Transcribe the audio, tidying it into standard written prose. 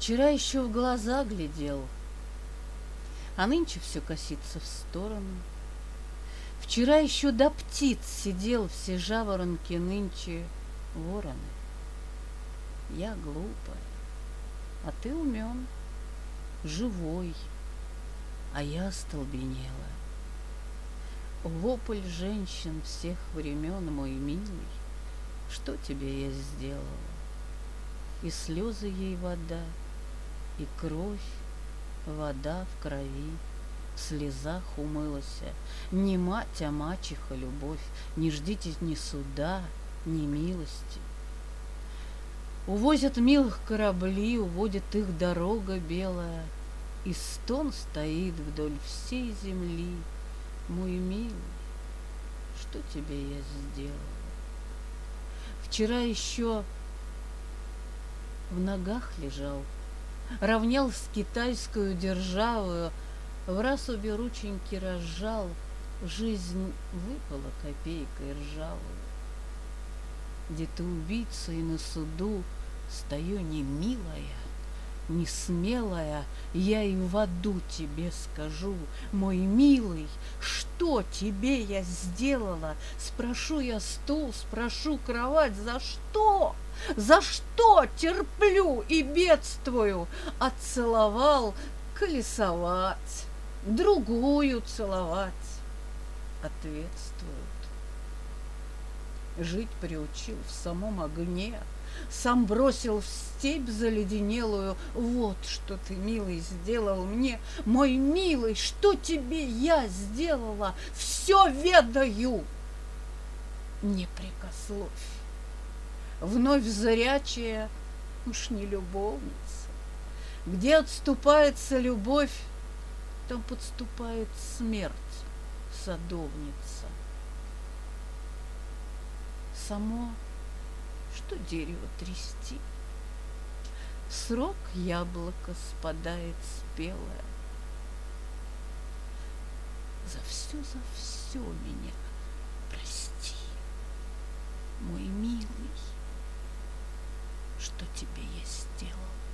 Вчера еще в глаза глядел, а нынче все косится в сторону. Вчера еще до птиц сидел, все жаворонки нынче вороны. Я глупая, а ты умен, живой, а я остолбенела. Вопль женщин всех времен, мой милый, что тебе я сделала? И слезы ей вода, и кровь, вода в крови, в слезах умылася. Не мать, а мачеха любовь, не ждите ни суда, ни милости. Увозят милых корабли, уводит их дорога белая, и стон стоит вдоль всей земли. Мой милый, что тебе я сделала? Вчера еще в ногах лежал, равнял с китайскую державою, в раз обе рученьки разжал, жизнь выпала копейкой ржавую. Где ты убийца и на суду стою не милая, не смелая, я и в аду тебе скажу, мой милый, что тебе я сделала? Спрошу я стул, спрошу кровать, за что? За что терплю и бедствую? Отцеловал колесовать, другую целовать. Ответствуют. Жить приучил в самом огне, сам бросил в степь заледенелую. Вот что ты, милый, сделал мне, мой милый, что тебе я сделала? Все ведаю. Не прикословь. Вновь зрячая, уж не любовница. Где отступается любовь, там подступает смерть, садовница. Само, что дерево трясти, в срок яблоко спадает спелое. За все меня прости, мой милый, что тебе я сделал.